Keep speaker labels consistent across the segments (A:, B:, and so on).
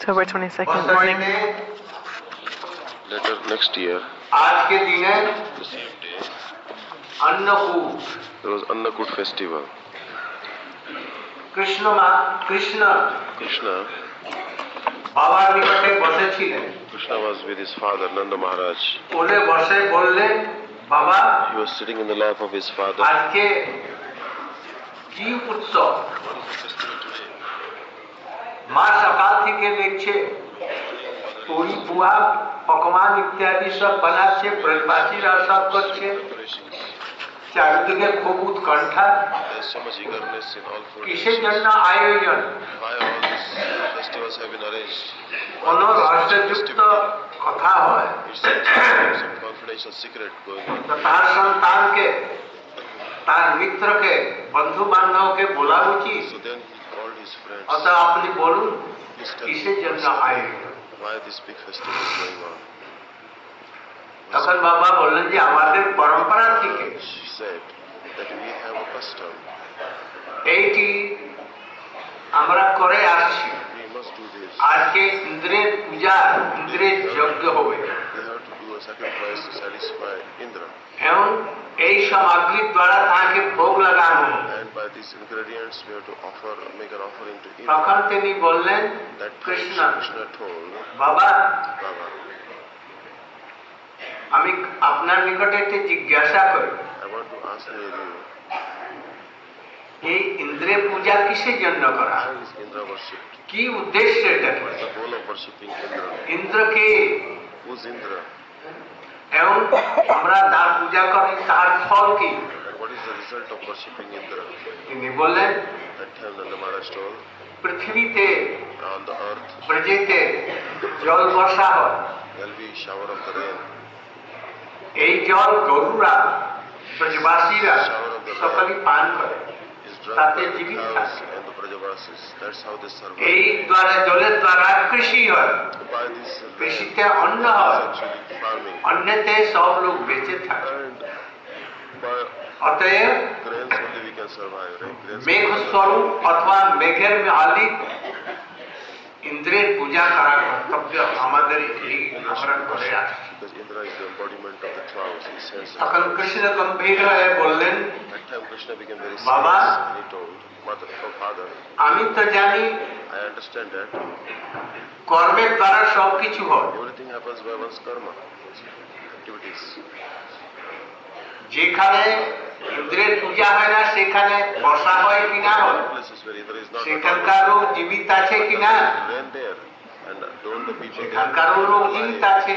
A: October 22nd morning.
B: Later next year,
C: आज के दिन है
B: the same day,
C: Annakut.
B: there was Annakut festival.
C: Krishna
B: Krishna
C: বাবার নিকটে বসেছিলেন।
B: Krishna was with his father Nanda Maharaj.
C: কোলে বসে বললেন, বাবা
B: He was sitting in the lap of his father.
C: আজকে কি উৎসব?
B: What is the festival today?
C: মা সকাল থেকে দেখছে পুরি পুয়া পকমান ইত্যাদি সব বানাচ্ছে, ব্রজবাসীরা সব করছে,
B: Preparations.
C: চারিদিকে খুব উৎকণ্ঠা।
B: There's so much eagerness in all four
C: কিসের
B: nations.
C: জন্য আয়োজন?
B: Why all these festivals have been arranged?
C: কোন রহস্যযুক্ত কথা হয়
B: It's some confidential secret going on.
C: তো তার সন্তানকে, তার মিত্রকে, বন্ধু বান্ধবকে বলা উচিত।
B: So then he called his friends.
C: অত আপনি বলুন
B: Please tell
C: কিসের
B: me
C: জন্য আয়োজন?
B: why this big festival is going on.
C: তখন বাবা বললেন যে আমাদের পরম্পরা থেকে
B: She said that we have a custom.
C: এইটি আমরা করে আসছি।
B: We must do this.
C: আজকে ইন্দ্রের পূজা, ইন্দ্রের যজ্ঞ হবে
B: We have to do a sacrifice to satisfy Indra.
C: এবং এই সামগ্রীর দ্বারা তাকে ভোগ লাগানো হবে।
B: And by these ingredients we have to make an offering to Indra.
C: তখন তিনি বললেন,
B: That
C: কৃষ্ণ
B: Krishna told
C: বাবা,
B: Baba,
C: আমি আপনার নিকটে একটি জিজ্ঞাসা করি,
B: I want to ask you,
C: এই ইন্দ্রের পূজা কিসের জন্য করা?
B: why is Indra worshipped?
C: কি উদ্দেশ্য এটা?
B: What is the goal of worshipping Indra?
C: ইন্দ্রকে
B: Who's Indra?
C: এবং আমরা তার পূজা করি, তার ফল কি?
B: And what is the result of worshipping Indra?
C: তিনি বললেন,
B: That time Nanda Maharaj told,
C: পৃথিবীতে
B: on the earth
C: ব্রজেতে জল বর্ষা হয়,
B: there will be shower of the rain.
C: এই জল গরুরা, ব্রজবাসীরা সকলেই পান করে,
B: Is drunk
C: তাতে
B: by the
C: জীবিত
B: cows
C: থাকে।
B: and the Brajavasis. That's how they survive.
C: এই দ্বারা জলের দ্বারা কৃষি হয়,
B: By this rain,
C: কৃষিতে অন্ন হয়,
B: actually farming.
C: অন্যতে সব লোক বেঁচে থাকে।
B: And by
C: অতএব
B: grains only we can survive, right? Grains
C: মেঘ স্বরূপ অথবা মেঘের মালিক ইন্দ্রের পূজা করা কর্তব্য আমাদের, এই আমরা করে আসছি।
B: because Indra is the embodiment of the clouds. He sends the
C: তখন
B: clouds.
C: কৃষ্ণ গম্ভীর হয়ে বললেন,
B: That time Krishna became very
C: Baba,
B: serious and he told father,
C: আমি তো জানি
B: I understand that
C: কর্মের দ্বারা সবকিছু হয়,
B: everything happens by one's karma, activities.
C: যেখানে ইন্দ্রের পূজা হয় না সেখানে বর্ষা হয় কিনা হয়,
B: Places where Indra is not
C: সেখানকার লোক জীবিত আছে কিনা,
B: rain there, and don't the people there
C: সেখানকার লোক জীবিত আছে।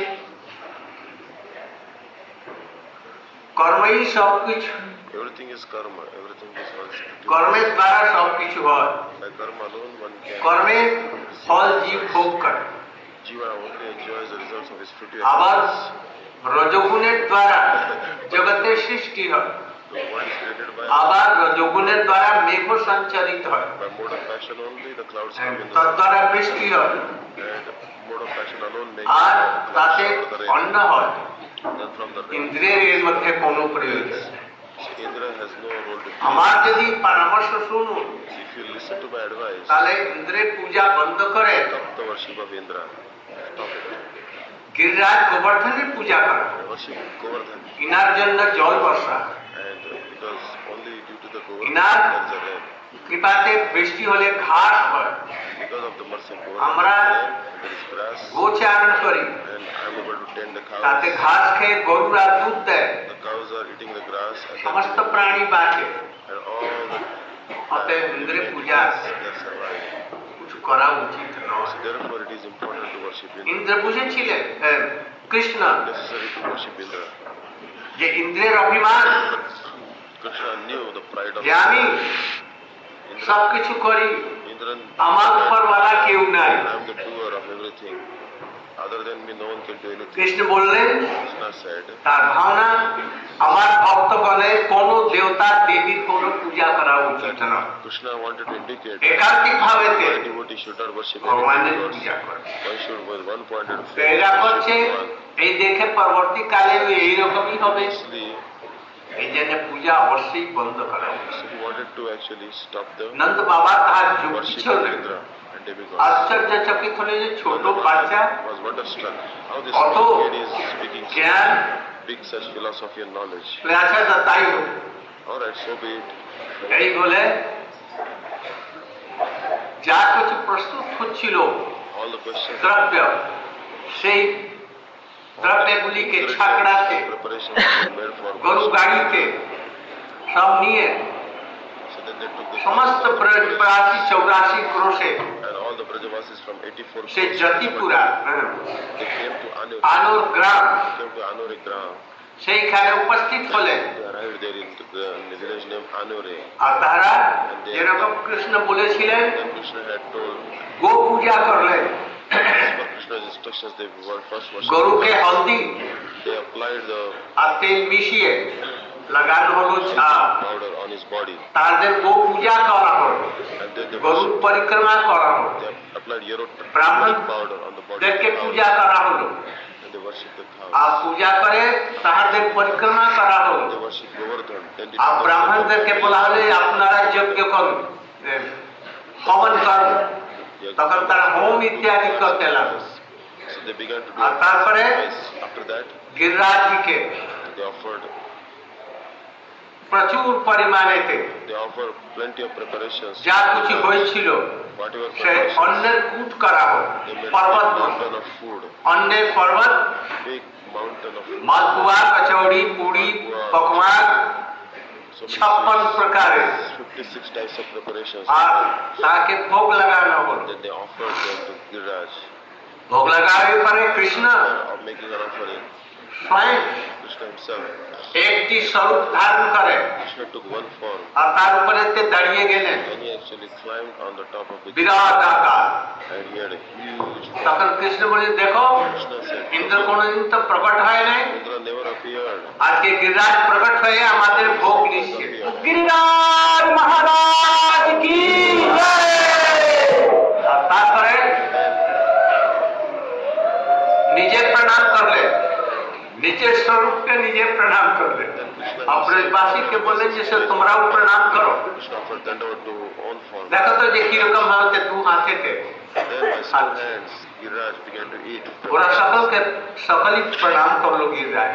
C: কর্মই সবকিছু,
B: everything is karma, everything is one's activity.
C: কর্মের দ্বারা সবকিছু হয়।
B: By karma alone one can
C: কর্মের ফল জীব ভোগ করে।
B: Jiva only enjoys the results of his fruitive
C: আবার
B: activities.
C: রজগুণের দ্বারা জগতের সৃষ্টি হয়,
B: The world is created by
C: আবার রজগুণের দ্বারা মেঘ সঞ্চারিত হয়,
B: mode of passion only the clouds come in the
C: তার
B: sun.
C: দ্বারা বৃষ্টি হয়,
B: And mode of passion alone makes
C: R
B: the
C: তাতে
B: clouds shower the
C: অন্ন
B: rain.
C: হয়।
B: Then from the rain,
C: ইন্দ্রের এর মধ্যে কোনো প্রয়োজন নেই।
B: Indra has no role to
C: আমার
B: play.
C: যদি পরামর্শ শুনুন,
B: If you listen to my advice,
C: তাহলে ইন্দ্রের পূজা বন্ধ করে
B: stop the worship of Indra. Stop it.
C: Giriraj গোবর্ধনের পূজা করা,
B: Worship Govardhan.
C: ইনার জন্য জল বর্ষা,
B: And because only due to the Govardhan
C: Inar-
B: there is a rain.
C: কৃপাতে বৃষ্টি হলে ঘাস হয়,
B: Because of the mercy of
C: আমরা
B: Govardhan, there is grass.
C: গোচারণ করি,
B: And I'm able to tend the
C: তাতে
B: cows.
C: ঘাস খেয়ে গরুরা দুধ দেয়,
B: The cows are eating the grass and
C: সমস্ত প্রাণী বাঁচে।
B: and all the
C: অতএব ইন্দ্রের পূজা
B: they are surviving.
C: কিছু করা উচিত নয়।
B: So therefore it is important to worship Indra.
C: Indra বুঝেছিলেন, Krishna,
B: Necessary to worship Indra.
C: যে ইন্দ্রের অভিমান,
B: Krishna knew the pride of
C: যে আমি
B: Indra.
C: সবকিছু করি,
B: Indra,
C: আমার উপরওয়ালা কেউ নাই।
B: I am the doer of everything. Other than me, no one can do anything.
C: Krishna বললেন,
B: Krishna said,
C: তার ভাবনা, আমার ভক্তগণে কোন দেবতা দেবীর কোন পূজা করা উচিত নয়,
B: Krishna wanted to indicate
C: একান্তিক ভাবে
B: why devotee should not worship
C: ভগবানের
B: anything
C: পূজা
B: else.
C: করে।
B: One should with one pointed
C: তো এরা করছে,
B: worship one.
C: এই দেখে পরবর্তীকালে এইরকমই হবে,
B: Actually,
C: এই জন্য পূজা অবশ্যই বন্ধ করা উচিত।
B: so he wanted to actually stop the
C: Nanda বাবা তাহার যুক্তি
B: worship
C: ছিল
B: of
C: না,
B: Indra and demigod.
C: আশ্চর্যচকিত হলে যে ছোট বাচ্চা
B: Was wonderstruck how this
C: অত
B: kid is speaking
C: জ্ঞান
B: big such philosophy and knowledge.
C: আচ্ছা তা তাই হোক,
B: All right, so be it.
C: এই বলে যা কিছু প্রস্তুত হচ্ছিল
B: All the questions,
C: দ্রব্য, সেই দ্রব্যগুলিকে ছাকড়াতে
B: preparations were made for
C: গরু গাড়িতে সব নিয়ে
B: So then they took the
C: সমস্ত ব্রজবাসী 84 ক্রোশে
B: and all the Brajavasis from 84
C: সে Jatipura
B: they came to Anur.
C: Anur গ্রাম
B: Came to Anure Gram.
C: সেইখানে উপস্থিত হলেন।
B: They arrived there in the village named Anure.
C: আর তারা যেরকম কৃষ্ণ বলেছিলেন
B: Then Krishna had told,
C: গো পূজা করলেন,
B: as per Krishna's instructions, they were first worshipped.
C: গরুকে হলদি
B: They applied the
C: আর তেল মিশিয়ে লাগানো হলো ছাপ,
B: powder on his body.
C: তাদের গো পূজা করা হলো,
B: And then they
C: গরুর পরিক্রমা করা হলো,
B: They applied yarrow
C: ব্রাহ্মণ
B: powder on the body.
C: দেরকে পূজা করা হলো,
B: And they worshipped the
C: R
B: cows.
C: পূজা করে তাহাদের পরিক্রমা করা হলো।
B: They worshipped Govardhan. Then they
C: R
B: took the-
C: ব্রাহ্মণদেরকে বলা হলে আপনারা যজ্ঞ করুন, হবন করুন, তখন তারা হোম ইত্যাদি করতে লাগলো।
B: So they began to do
C: আর তারপরে
B: sacrifice. After that,
C: গিরিরাজকে
B: they offered
C: প্রচুর পরিমাণেতে
B: They offer plenty of preparations.
C: যা কিছু হয়েছিল
B: Whatever
C: সে
B: preparations,
C: অন্যের কূট করা হোক,
B: they made
C: পর্বত
B: a mountain of food.
C: অন্যের পর্বত,
B: Big mountain of food.
C: Malpua, কচৌড়ি, Puri, পকওয়ান,
B: So many
C: 56
B: sweets,
C: প্রকারের,
B: 56 types of preparations.
C: আর তাকে ভোগ লাগানো হলো।
B: Then they offered them to Giriraj.
C: ভোগ লাগানোর পরে Krishna
B: Of making an offering.
C: স্বয়ং
B: Krishna himself.
C: একটি স্বরূপ ধারণ করে
B: Krishna took one form.
C: আর তার উপরে দাঁড়িয়ে গেলেন
B: And he actually climbed on the top of the
C: বিরাট আকার।
B: and he had a huge form.
C: তখন কৃষ্ণ বলে, দেখো
B: Krishna said,
C: ইন্দ্র কোনদিন তো প্রকট হয় নাই,
B: Indra never appeared.
C: আজকে গিরিরাজ প্রকট হয়ে আমাদের ভোগ নিশ্চিত। গিরিরাজ মহারাজ কি জয়। আর তারপরে নিজে প্রণাম করলেন, নিজের স্বরূপকে নিজে প্রণাম করলেন। আর ব্রজবাসীকে বললেন যে সে তোমরাও প্রণাম করো।
B: Krishna offered dandavat to own form.
C: দেখো তো যে কিরকম ভাবে দু হাতেতে
B: Then by two hands, Giriraj began to eat.
C: ওরা সকলেই প্রণাম করলো Giriraj.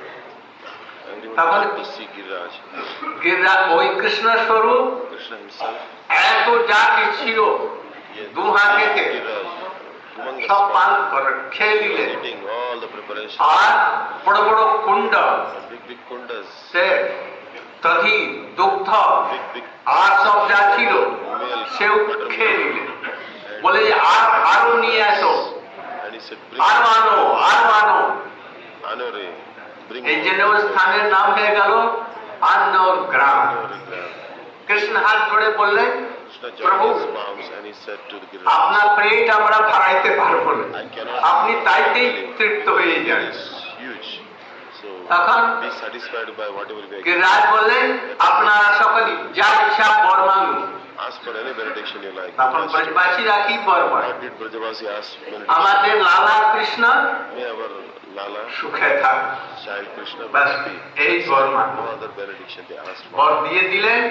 B: Everyone wanted to see Giriraj.
C: Giriraj ওই কৃষ্ণ স্বরূপ
B: Krishna himself,
C: এত যা কিছু ছিল
B: he
C: দু হাতেতে
B: Giriraj, humongous
C: সব
B: form,
C: পান করে খেয়ে দিলেন।
B: eating all the preparations.
C: আর বড় বড় কুণ্ড
B: And big kundas,
C: সে দধি, দুগ্ধ
B: big
C: আর সব যা ছিল
B: milk,
C: সেও খেয়ে নিলেন। বলে যে আরো নিয়ে আসো,
B: and he said,
C: আরো আনো, আরো আনো।
B: Anure, bring
C: এই জন্য ওই স্থানের নাম হয়ে গেল আন্নর গ্রাম।
B: Anure Gram.
C: কৃষ্ণ হাত ধরে বললেন,
B: Krishna
C: প্রভু
B: joined his palms and he said to the Giriraj,
C: আপনার পেট আমরা ভরাইতে পারবো না,
B: I cannot,
C: আপনি তাইতেই তৃপ্ত হয়ে যান।
B: it is huge. So
C: তখন
B: be satisfied by whatever we are.
C: Giriraj বললেন, আপনারা সকলেই যা ইচ্ছা বর মাগুন।
B: Ask for any benediction you like.
C: তখন ব্রজবাসীরা কি বর পায়?
B: What did Brajavasi ask?
C: আমাদের লালা কৃষ্ণ
B: May our Lala,
C: সুখে থাক,
B: child Krishna,
C: ব্যাস
B: be.
C: এই বর মাগুন।
B: No other benediction they asked for.
C: বর দিয়ে দিলেন।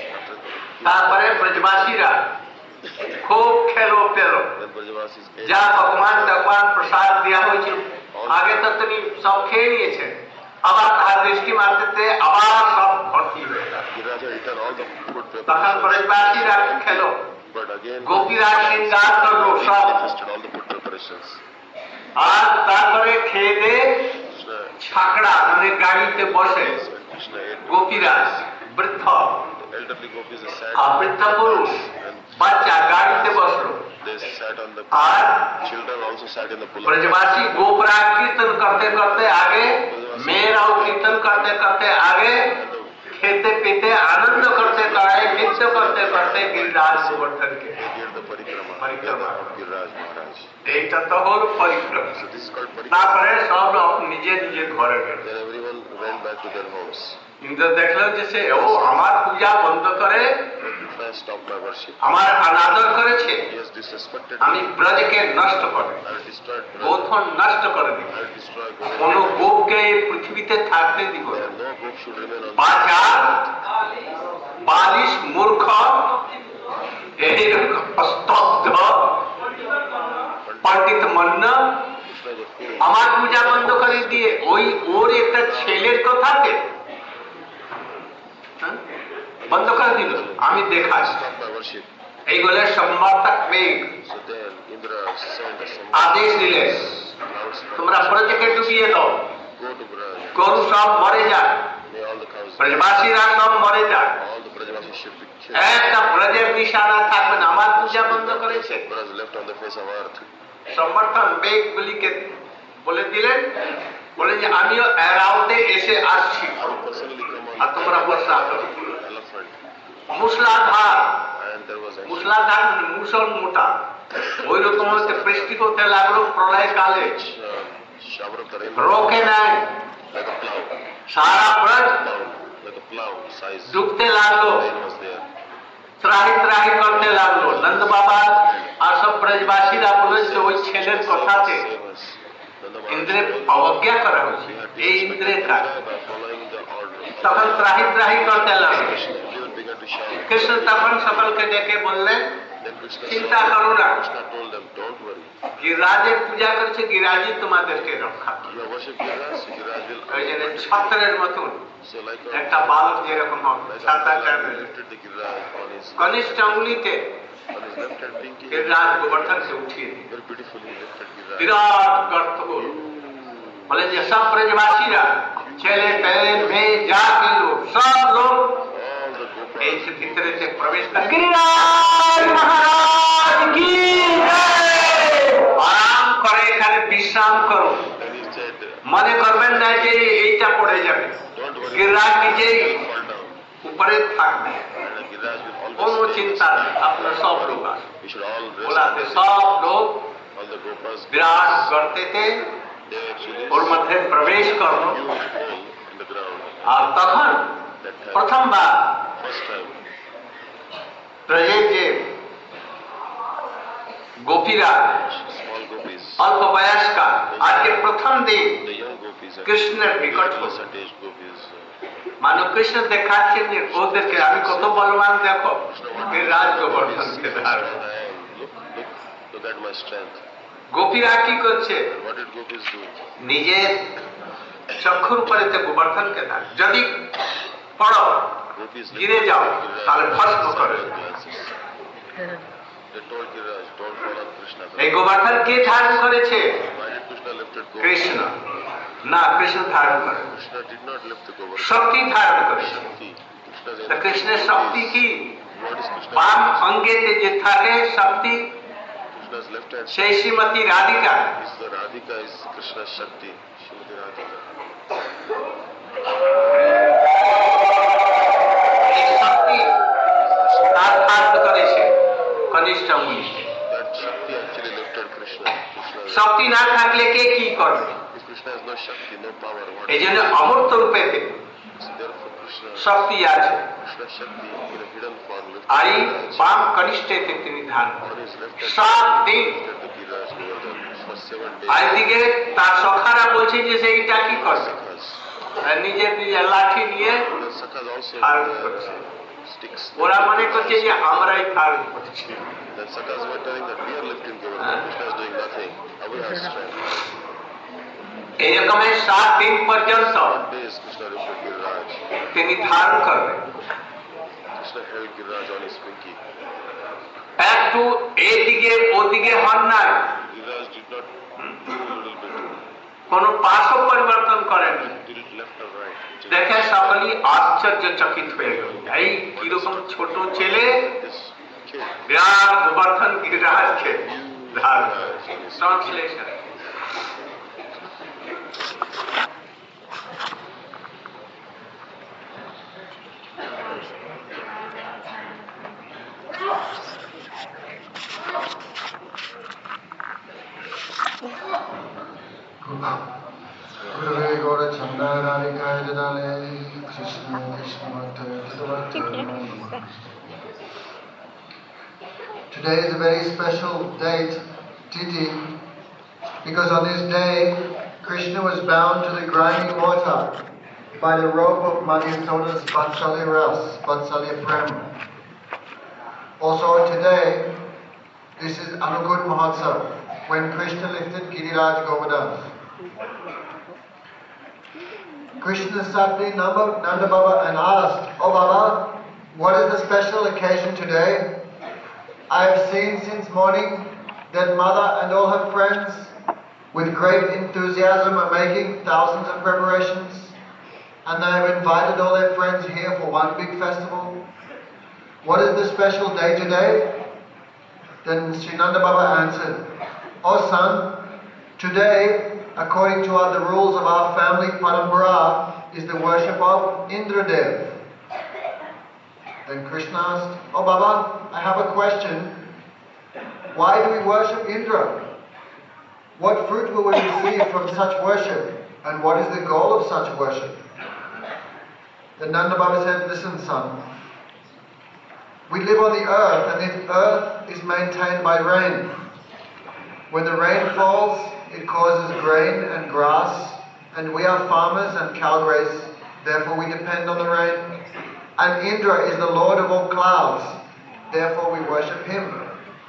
C: তারপরে ব্রজবাসীরা খুব খেলো পেলো,
B: Then Brajavasis ate.
C: যা পকওয়ান টকওয়ান প্রসাদ দেওয়া হয়েছিল আগে তো তিনি সব খেয়ে নিয়েছেন, আবার তাহার দৃষ্টি মারতে আবার সব ভর্তি হয়ে গেল।
B: Giriraj had eaten all the food
C: তখন
B: preparations.
C: ব্রজবাসীরা খেলো,
B: But again,
C: গোপীরা শৃঙ্গার করলো
B: he
C: সব,
B: manifested all the food preparations.
C: আর তারপরে খেয়ে দিয়ে
B: Krishna,
C: ছাকড়া মানে গাড়িতে বসে
B: when Krishna ate,
C: গোপীরাজ বৃদ্ধ
B: the elderly gopis sat
C: আর বৃদ্ধ পুরুষ
B: and
C: বাচ্চা গাড়িতে বসলো,
B: they sat on the
C: R
B: children also sat in the pulpit.
C: ব্রজবাসী গোপরা কীর্তন করতে করতে আগে, মেয়েরাও কীর্তন করতে করতে আগে, খেতে পেতে আনন্দ করতে করে নৃত্য করতে করতে Giriraj গোবর্ধনকে।
B: They did the parikrama
C: Parikrama.
B: of Giriraj Maharaj.
C: এইটা তো হল পরিক্রমা।
B: So this is called parikrama.
C: তারপরে সব লোক নিজে নিজে ঘরে গেল।
B: Then everyone went back to their homes.
C: Indra দেখলো যে সে ও আমার পূজা বন্ধ করে
B: Krishna stopped my worship.
C: আমার অনাদর করেছে,
B: He has disrespected
C: আমি
B: me.
C: ব্রজকে নষ্ট করে,
B: I will destroy Braj.
C: গোধন নষ্ট করে দিব,
B: I will destroy
C: কোন
B: Govardhan.
C: গোপকে এই পৃথিবীতে থাকতে দিব না।
B: No gop should remain on.
C: বাছা, বালিশ, মূর্খ, এইরকম স্তব্ধ পণ্ডিত মন্ন আমার পূজা বন্ধ করে দিয়ে ওর একটা ছেলের কথাতে বন্ধ করে দিল। আমি দেখাচ্ছি এইগুলো সম্বর্ধক মেঘ আদেশ দিলেন, তোমরা প্রত্যেকে ডুবিয়ে দাও, গরু সব মরে যায়, ব্রজবাসীরা সব মরে যায়, একটা ব্রজের নিশানা থাকবে না। আমার পূজা বন্ধ করেছে। সমর্থন মেঘগুলিকে বলে দিলেন, বলে যে আমিও এরাউতে এসে আসছি আর তোমরা বর্ষা করো। মুসলাধার, মুসলাধার মুসল মোটা, ওই রকম হচ্ছে বৃষ্টি করতে লাগলো প্রলয় কালে, রোকে নাই, সারা ব্রজ ডুবতে লাগলো, ত্রাহি ত্রাহি করতে লাগলো। নন্দ বাবা আর সব ব্রজবাসীরা বলেছে ওই ছেলের কথাতে ইন্দ্রের অবজ্ঞা করা হয়েছে, এই ইন্দ্রের কাজ। তখন ত্রাহি ত্রাহি করতে লাগলো। কৃষ্ণ তখন সকলকে ডেকে বললেন, চিন্তা করো না, গিরিরাজের পূজা করছে, গিরিরাজই তোমাদেরকে রক্ষা করবে। ওই জন্য ছত্রের মতন একটা বালক যেরকম হবে, কনিষ্ঠ অঙ্গুলিতে গিরিরাজ গোবর্ধনকে উঠিয়ে বিরাট গর্ত বলে যে সব ব্রজবাসীরা ছেলে পেলে মেয়ে যা কিলো সব লোক এই ভিতরে প্রবেশ করে গিরিরাজ মহারাজ কি আরাম করে এখানে বিশ্রাম করো, মনে করবেন না যে এইটা পড়ে যাবে। গিরিরাজ নিজেই উপরে থাকবে, কোনো চিন্তা নেই। আপনার সব লোক আসবে, বলাতে সব লোক বিরাট গর্তেতে ওর মধ্যে প্রবেশ করলো। আর তখন প্রথমবার ব্রজের যে গোপীরা অল্প বয়স্কা, আজকে প্রথম দিন কৃষ্ণের নিকট মানো কৃষ্ণ দেখাচ্ছেন ওদেরকে আমি কত বলবান, দেখো রাজ গোবর্ধনকে ধারণ। গোপীরা কি করছে, নিজের চক্ষুর উপরে গোবর্ধনকে ধারণ, যদি পড়ো গিরে যাও তাহলে ভস্ম করে। এই গোবর্ধন কে ধারণ করেছে? কৃষ্ণ না, কৃষ্ণ ধারণ করে, শক্তি ধারণ করেছে। কৃষ্ণের শক্তি কি? বাম অঙ্গেতে যে থাকে শক্তি, সেই শ্রীমতী রাধিকা। এই শক্তি তার ধারণ করেছে কনিষ্ঠ অঙ্গুলিতে। শক্তি না থাকলে কে কি করবে? এই জন্য অমূর্ত রূপে শক্তি আছে, আর এই বাম কনিষ্ঠেতে তিনি ধারণ করেন 7 দিন। একদিকে তার সখারা বলছে যে সেইটা কি করবে, নিজের নিজের লাঠি নিয়ে ধারণ করছে। ওরা মনে করছে যে আমরাই ধারণ করছি। এইরকমের 7 দিন পর্যন্ত তিনি ধারণ করবেন। একটু এদিকে ওদিকে হন নাই, কোন পাশও পরিবর্তন করেন। দেখে সকলেই আশ্চর্যচকিত হয়ে গেল, এই কিরকম ছোট ছেলে বিরাট গোবর্ধন গিরিরাজকে ধারণ। Translation.
A: Today is a very special date, Titi, because on this day, Krishna was bound to the grinding water by the rope of Madhyasoda's Vatsalya Ras, Vatsalya Prem. Also today, this is Anukut Mahotsav, when Krishna lifted Giriraj Govardhan. Krishna sat in Nanda Baba and asked, "Oh Baba, what is the special occasion today? I have seen since morning that Mother and all her friends with great enthusiasm are making thousands of preparations, and they have invited all their friends here for one big festival. What is the special day today?" Then Sri Nanda Baba answered, "Oh son, today, according to the rules of our family parampara, is the worship of Indradev." Then Krishna asked, "Oh Baba, I have a question. Why do we worship Indra? What fruit will we receive from such worship? And what is the goal of such worship?" Then Nanda Baba said, "Listen son, we live on the earth, and this earth is maintained by rain. When the rain falls, it causes grain and grass, and we are farmers and cow graze, therefore we depend on the rain. And Indra is the lord of all clouds, therefore we worship him."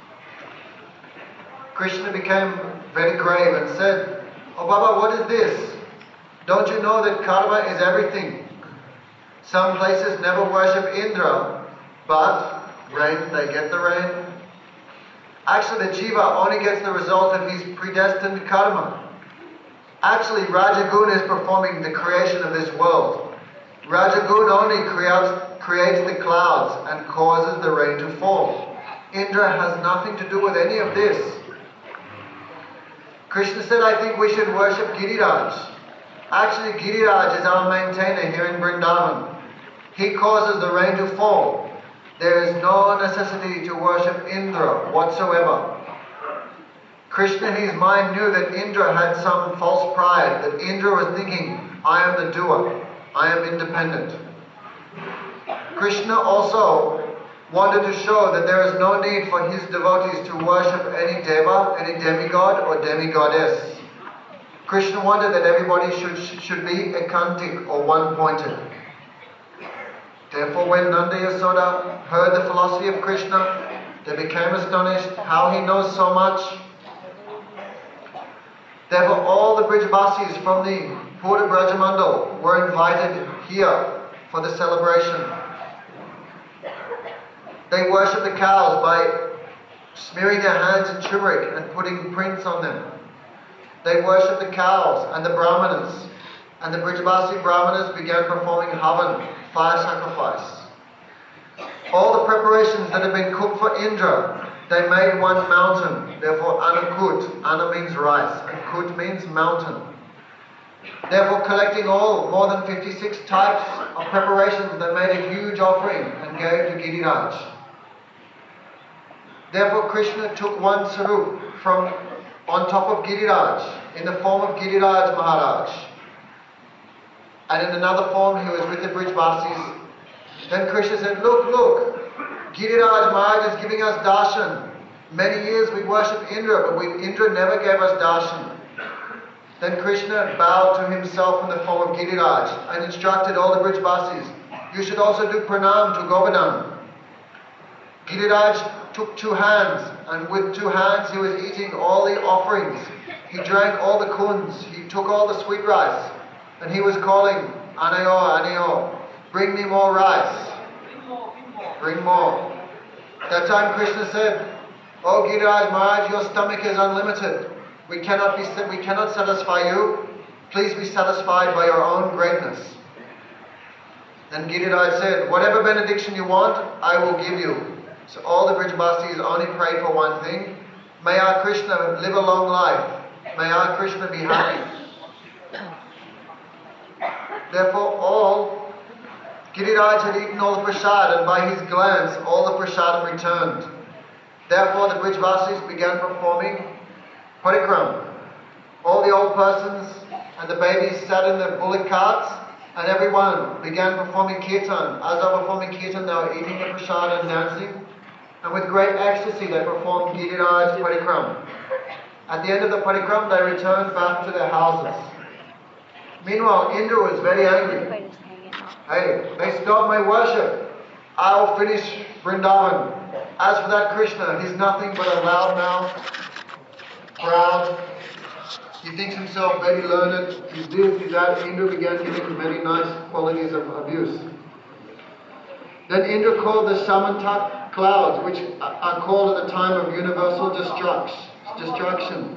A: Krishna became very grave and said, "Oh Baba, what is this? Don't you know that karma is everything? Some places never worship Indra, but rain, they get the rain. Actually, the jiva only gets the result of his predestined karma. Actually, Rajagun is performing the creation of this world. Rajagun only creates the clouds and causes the rain to fall. Indra has nothing to do with any of this." Krishna said, "I think we should worship Giriraj. Actually, Giriraj is our maintainer here in Vrindavan. He causes the rain to fall. There is no necessity to worship Indra whatsoever." Krishna in his mind knew that Indra had some false pride, that Indra was thinking, "I am the doer, I am independent." Krishna also wanted to show that there is no need for his devotees to worship any deva, any demigod or demigoddess. Krishna wanted that everybody should be ekantik or one-pointed. Therefore, when Nanda Yasoda heard the philosophy of Krishna, they became astonished how he knows so much. Therefore, all the Brijbasis from the Pura Brajamandal were invited here for the celebration. They worship the cows by smearing their hands in turmeric and putting prints on them. They worship the cows and the brahmanas, and the Brijbasi brahmanas began performing havan, fire sacrifice. All the preparations that had been cooked for Indra, they made one mountain. Therefore, Anukut, Ana means rice, and Kut means mountain. Therefore, collecting all, more than 56 types of preparations, they made a huge offering and gave to Giriraj. Therefore, Krishna took one sarup from on top of Giriraj, in the form of Giriraj Maharaj. And in another form, he was with the Brijbasis. Then Krishna said, look, Giriraj Maharaj is giving us darshan. Many years we worship Indra, but Indra never gave us darshan. Then Krishna bowed to himself in the form of Giriraj and instructed all the Brijbasis, you should also do pranam to Govardhan. Giriraj took 2 hands, and with 2 hands he was eating all the offerings. He drank all the kunds, he took all the sweet rice, and he was calling, Anayo, Anayo, bring me more rice. Bring more. That time Krishna said, Oh Giriraj Maharaj, your stomach is unlimited. We cannot satisfy you. Please be satisfied by your own greatness. Then Giriraj said, whatever benediction you want, I will give you. So all the Brijbasis only prayed for one thing. May our Krishna live a long life. May our Krishna be happy. Therefore Giriraj had eaten all the prasad, and by his glance all the prasadam returned. Therefore the Brijbasis began performing parikram. All the old persons and the babies sat in the bullock carts, and everyone began performing kirtan. As they were performing kirtan, they were eating the prasad and dancing. And with great ecstasy they performed Giriraj parikram. At the end of the parikram, they returned back to their houses. Meanwhile, Indra was very angry. Hey, they stopped my worship. I'll finish Vrindavan. As for that Krishna, he's nothing but a loudmouth, proud. He thinks himself very learned. He's this, he's that. Indra began giving him very nice qualities of abuse. Then Indra called the Samantak clouds, which are called at the time of universal destruction.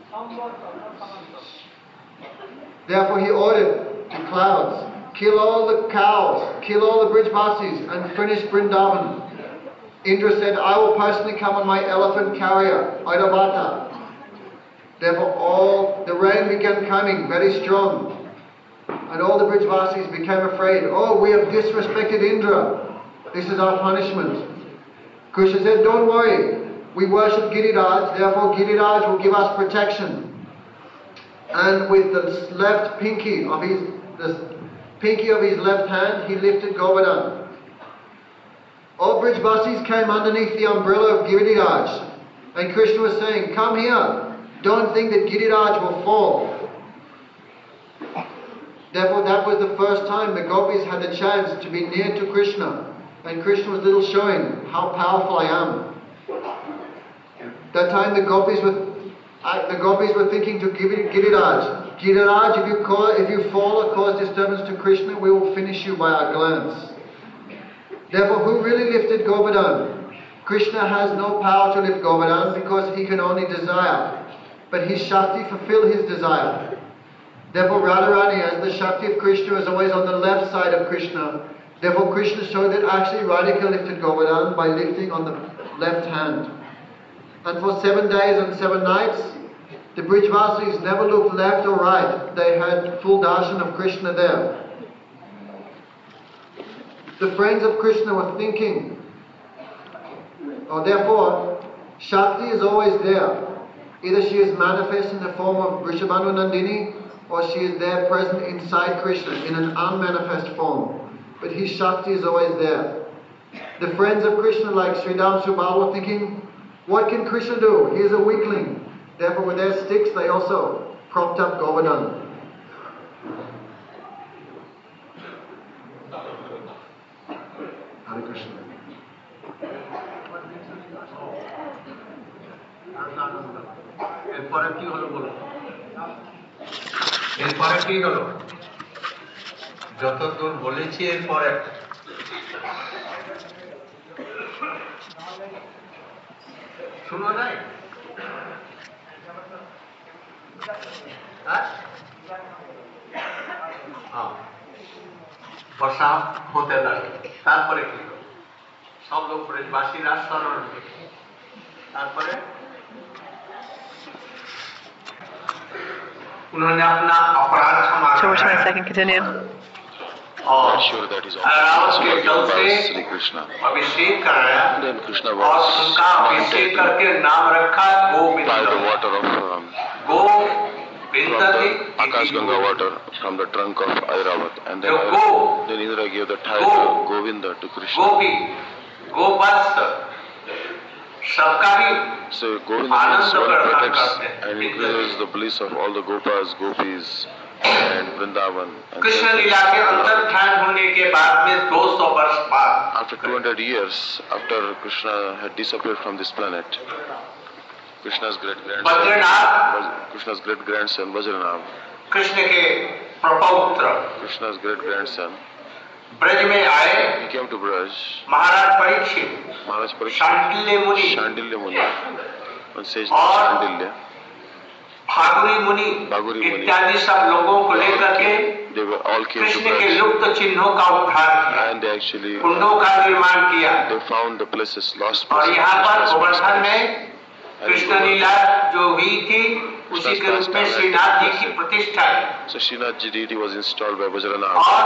A: Therefore he ordered the clouds, kill all the cows, kill all the Brijbasis, and finish Vrindavan. Indra said, I will personally come on my elephant carrier, Airavata. Therefore all the rain began coming very strong, and all the Brijbasis became afraid. Oh, we have disrespected Indra. This is our punishment. Krishna said, don't worry. We worship Giriraj, therefore Giriraj will give us protection. And with the left pinky of his left hand, he lifted Govardhan. All Brijbasis came underneath the umbrella of Giriraj. And Krishna was saying, come here. Don't think that Giriraj will fall. Therefore, that was the first time the gopis had the chance to be near to Krishna. And Krishna was little showing how powerful I am. That time the gopis were thinking to Giriraj, Giriraj, if you fall or cause disturbance to Krishna, we will finish you by our glance. Therefore, who really lifted Govardhan? Krishna has no power to lift Govardhan because he can only desire. But his Shakti fulfilled his desire. Therefore, Radharani, as the Shakti of Krishna, is always on the left side of Krishna. Therefore, Krishna showed that actually Radhika lifted Govardhan by lifting on the left hand. And for 7 days and 7 nights, the Brijvasis never looked left or right. They had full darshan of Krishna there. The friends of Krishna were thinking, therefore, Shakti is always there. Either she is manifest in the form of Vrishabhanu Nandini, or she is there present inside Krishna in an unmanifest form. But his Shakti is always there. The friends of Krishna like Sridham Subal were thinking, what can Krishna do? He is a weakling. Therefore with their sticks they also propped up Govardhan. Hare Krishna.
C: এরপরে কি হলো বলো? এরপরে কি হলো? যতদূর বলেছি এরপরে শুনো নাই? বর্ষা হতে লাগে। তারপরে কি হলো? সব লোক ব্রজবাসীরা শরণ তারপরে उन्होंने अपना अपराध क्षमा किया और रावण के जल से अभिषेक कराया और उनका अभिषेक करके नाम रखा Govind. Govind
B: Akashganga water from the trunk of Airavat, and then Indra gave the title Govinda to Krishna.
C: गोवत्स सबका भी
B: So Govinda means one protects and increases the bliss of all the Gopas, Gopis and Vrindavan.
C: Krishna लीला के अंतर्धान होने के बाद में 200 वर्ष बाद
B: after 200 years after Krishna had disappeared from this planet, Krishna's great grandson Vajranath,
C: Krishna के प्रपौत्र
B: Krishna's great grandson,
C: ब्रज में आए।
B: he came to Braj.
C: महाराज परीक्षित शांडिल्य मुनि
B: on sage Shandilya,
C: भागुरी मुनि इत्यादि सब लोगों को लेकर के
B: they were all came to
C: Krishna के
B: Braj,
C: लुप्त चिन्हों का उद्धार किया,
B: and they actually
C: कुंडों का निर्माण किया
B: they found the places, lost
C: और
B: places.
C: यहाँ पर गोवर्धन में कृष्ण लीला जो हुई थी उसी के रूप में श्रीनाथ जी की प्रतिष्ठा है।
B: So Srinath ji deity was installed by Vajranath
C: और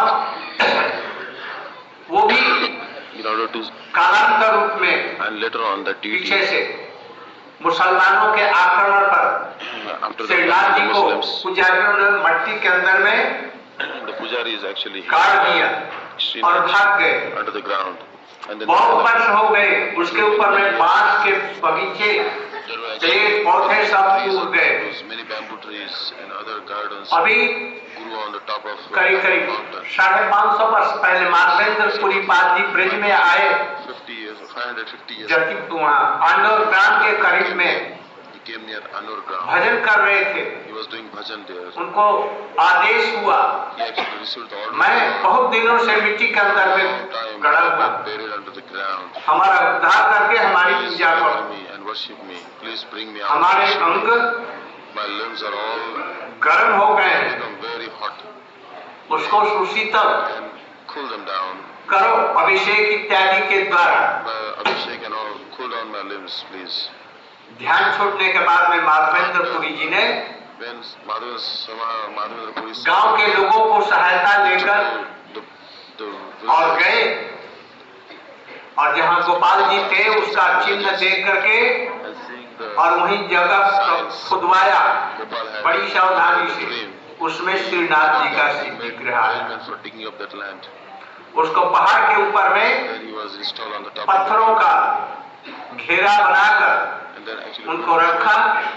C: वो भी
B: in order to,
C: कालांतर रूप में
B: and later on that deity,
C: पीछे से मुसलमानों के आक्रमण पर
B: after the
C: श्रीनाथ जी को
B: Muslims,
C: पुजारियों ने मट्टी के अंदर में
B: the pujari is actually
C: गाड़ दिया और भाग गए।
B: under the ground, and then
C: बहुत वर्ष हो गए, उसके ऊपर में बांस के बगीचे पेड़ पौधे सब सूख गए।
B: many bamboo trees and other gardens
C: अभी
B: grew on the top of
C: करीब 550 वर्ष पहले माधवेंद्र पुरी पाद जी ब्रज में आए
B: 50 years or 550 years
C: जबकि वहाँ आनोर ग्राम के करीब में
B: he came near Anur Gram.
C: भजन कर रहे थे,
B: He was doing bhajan there.
C: उनको आदेश हुआ,
B: He actually received the order.
C: मैं बहुत दिनों से मिट्टी के अंदर में गड़ा हुआ,
B: buried under the ground.
C: हमारा उद्धार करके हमारी
B: Please
C: पूजा
B: honor
C: करो।
B: me and worship me. Please bring me out.
C: हमारे अंग
B: My limbs are all
C: गर्म हो गए हैं,
B: become very hot
C: उसको सुशीतल
B: and cool them down.
C: करो अभिषेक इत्यादि के द्वारा।
B: Abhishek and all, cool down my limbs, please.
C: ध्यान छोड़ने के बाद में माधवेंद्र पुरी जी ने
B: When Madhavendra Puri
C: गांव के लोगों को सहायता लेकर और गए, और जहां गोपाल जी थे उसका चिन्ह देख करके और वही जगह खुदवाया बड़ी सावधानी से, उसमें श्रीनाथ जी का विग्रह है। उसको पहाड़ के ऊपर में पत्थरों का घेरा बनाकर उनको रखा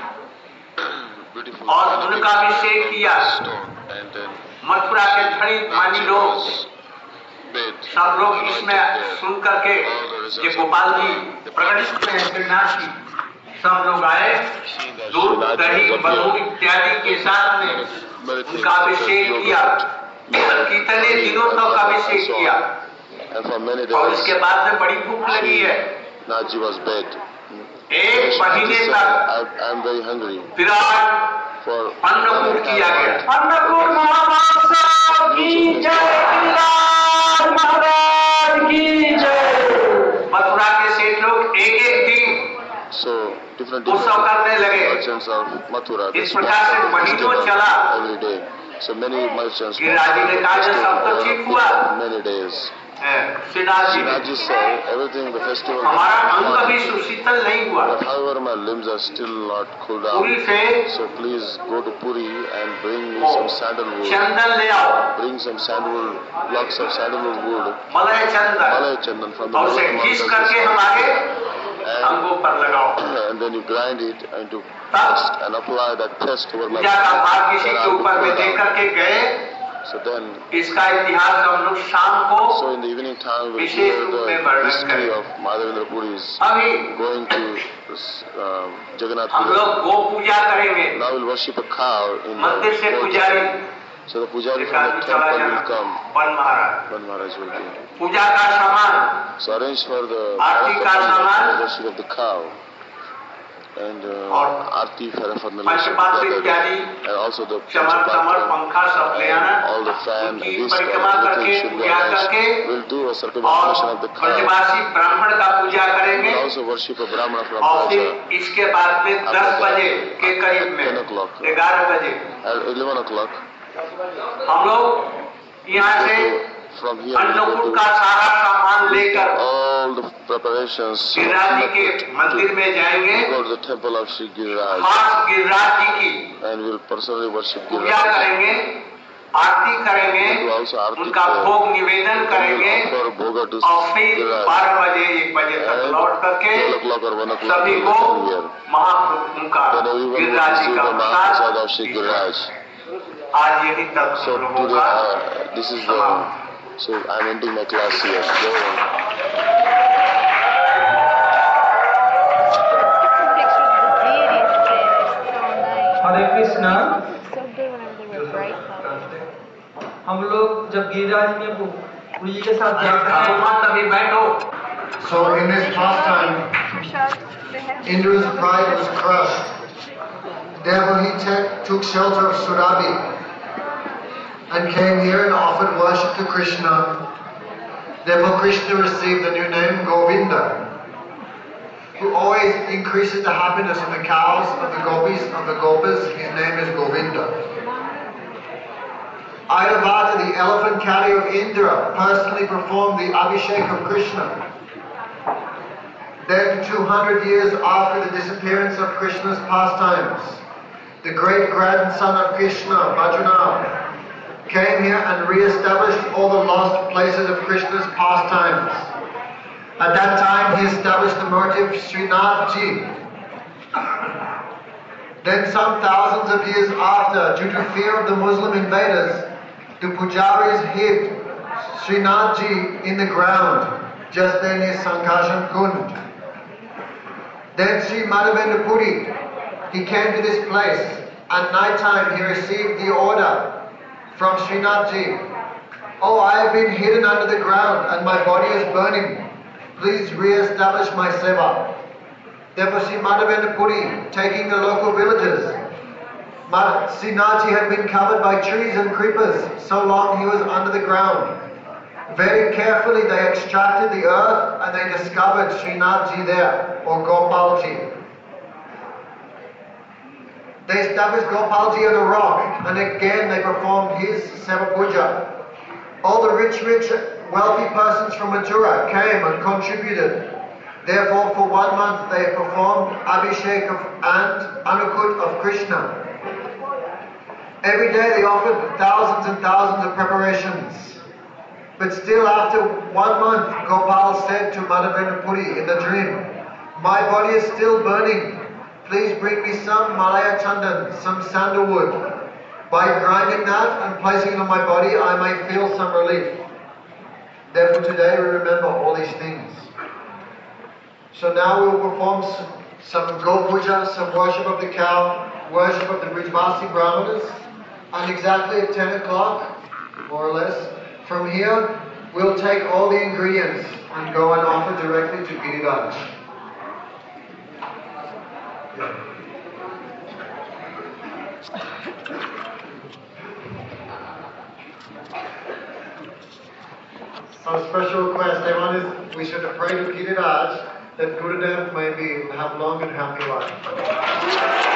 C: और उनका अभिषेक किया। मथुरा के धनी मानी लोग सब लोग इसमें सुन करके कि गोपाल जी प्रकट हुए हैं श्रीनाथ जी, सब लोग आए, दूध दही मधु इत्यादि के साथ में उनका अभिषेक किया। कितने दिनों तक अभिषेक किया और इसके बाद में बड़ी भूख लगी है।
B: Naji was begged.
C: एक महीने तक
B: I am very hungry.
C: Virat
B: For
C: Annakut किया गया।
D: अन्नकूट महाराज की जय, गिरिराज महाराज की जय।
C: मथुरा के सेठ लोग एक एक दिन
B: so different
C: उत्सव करने लगे।
B: merchants of Mathura.
C: इस प्रकार से महीनों चला।
B: Every day. So many merchants.
C: Giriraj ji ने कहा कि सब तो ठीक हुआ।
B: Many days.
C: Shrinath ji
B: Srinathji said everything the festival.
C: हमारा अंग अभी सुशीतल नहीं हुआ।
B: But however my limbs are still not cooled down.
C: Puri से
B: So please go to Puri and bring me some sandalwood.
C: चंदन ले आओ,
B: Bring some sandalwood, blocks of sandalwood wood.
C: Malay chandan,
B: Malay chandan from the
C: और उसे घिस करके हमारे अंगों पर लगाओ।
B: and then you grind it into paste and apply that paste over my
C: पूजा का भार किसी के ऊपर में दे करके गए।
B: So then,
C: इसका इतिहास हम लोग शाम को
B: so in the evening time we'll
C: wishes
B: hear
C: रूप में
B: the
C: वर्णन
B: history
C: करें।
B: of Madhavendra Puri's
C: अभी
B: going to Jagannath
C: हम
B: Puri.
C: लोग गो पूजा करेंगे।
B: Now we'll worship a cow in
C: मंदिर से
B: the
C: पुजारी
B: So the pujari
C: एक
B: from
C: आदमी
B: the
C: चला
B: temple
C: जाना,
B: will come.
C: One Maharaj
B: One Maharaj will be.
C: पूजा का सामान,
B: So arrange for the
C: आरती का सामान,
B: worship of the cow. And
C: और
B: Aarti for the
C: पंचपात्र इत्यादि,
B: and also the
C: चमर चमर पंखा सब ले आना,
B: all the fan
C: उनकी
B: and this
C: परिक्रमा करके
B: everything should be
C: पूजा करके
B: arranged. We'll do a circumambulation of the
C: और
B: cow.
C: ब्रजवासी ब्राह्मण का पूजा करेंगे।
B: We'll also worship a Brahmana from
C: और फिर
B: Braja
C: इसके बाद में 10 बजे के करीब में
B: 10 o'clock.
C: 11 बजे
B: at 11 o'clock.
C: हम लोग यहाँ से
B: From here
C: अन्नकूट
B: we'll
C: का
B: do
C: सारा सामान लेकर
B: all the preparations.
C: Giriraj ji के मंदिर में जाएंगे।
B: Go to the temple of Shri Giriraj
C: खास गिरिराज जी की
B: and we'll personally worship
C: Puja
B: Giriraj.
C: करेंगे, आरती करेंगे,
B: We'll also आरती
C: उनका भोग निवेदन करेंगे
B: for Bhoga to
C: और फिर
B: Giriraj.
C: 12 बजे 1 बजे तक लौट करके
B: 12 o'clock or 1 o'clock
C: सभी
B: we'll
C: को
B: come here.
C: महाप्रभु का
B: Then everyone will
C: Giriraj ji
B: receive
C: का
B: the Mahaprasad
C: Prasad.
B: of Shri Giriraj.
C: आज यही तक
B: So
C: हम लोगों
B: today,
C: का
B: this is the, so I'm ending my class here. Go on.
D: Hare Krishna.
E: So good whenever they were bright colors.
D: हम लोग जब गिरिराज में पुरी जी के साथ जाते हैं,
C: वहाँ तभी बैठो।
A: So in this pastime,
E: Prashad, they have
A: Indra's pride was crushed. Therefore he took shelter of Surabhi and came here and offered worship to Krishna. Therefore Krishna received the new name Govinda, who always increases the happiness of the cows, of the gopis, of the gopas. His name is Govinda. Airavata, the elephant carrier of Indra, personally performed the Abhishek of Krishna. Then 200 years after the disappearance of Krishna's pastimes, the great grandson of Krishna, Bajranath, came here and re-established all the lost places of Krishna's pastimes. At that time he established the murti of Srinath Ji. Then some thousands of years after, due to fear of the Muslim invaders, the pujaris hid Srinath Ji in the ground just there near Sankarshan Kund. Then Sri Madhavendra Puri, he came to this place. At night time he received the order from Srinath Ji. Oh, I have been hidden under the ground and my body is burning. Please re-establish my seva. Therefore Sri Madhavendra Puri, taking the local villagers, Srinath Ji had been covered by trees and creepers, so long he was under the ground. Very carefully they extracted the earth and they discovered Srinath Ji there, or Gopal Ji. They established Gopal Ji on a rock, and again they performed his Seva Puja. All the rich, wealthy persons from Mathura came and contributed. Therefore, for 1 month they performed Abhishek and Anukut of Krishna. Every day they offered thousands and thousands of preparations. But still after 1 month, Gopal said to Madhavendra Puri in the dream, my body is still burning. Please bring me some Malaya Chandan, some sandalwood. By grinding that and placing it on my body, I may feel some relief. Therefore today we remember all these things. So now we will perform some Go Puja, some worship of the cow, worship of the Brijvasi Brahmanas, and exactly at 10 o'clock, more or less, from here, we'll take all the ingredients and go and offer directly to Giriraj. Some special request. They wanted we should pray to Giriraj that Gurudev may have long and happy life.